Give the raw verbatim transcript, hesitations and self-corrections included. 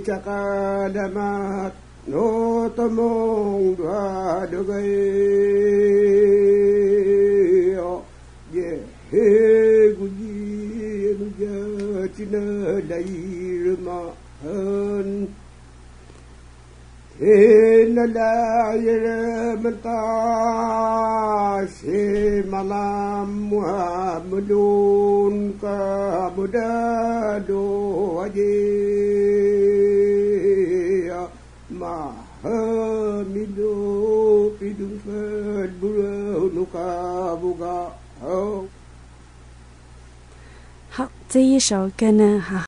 chakadamat no tamong dua dugay ye he guji nu ja china dai ma hơn in la yere mata se malam muhammadun ka budado aje ma hamido pidung fed buru nuka buga 好，这一首歌呢，哈。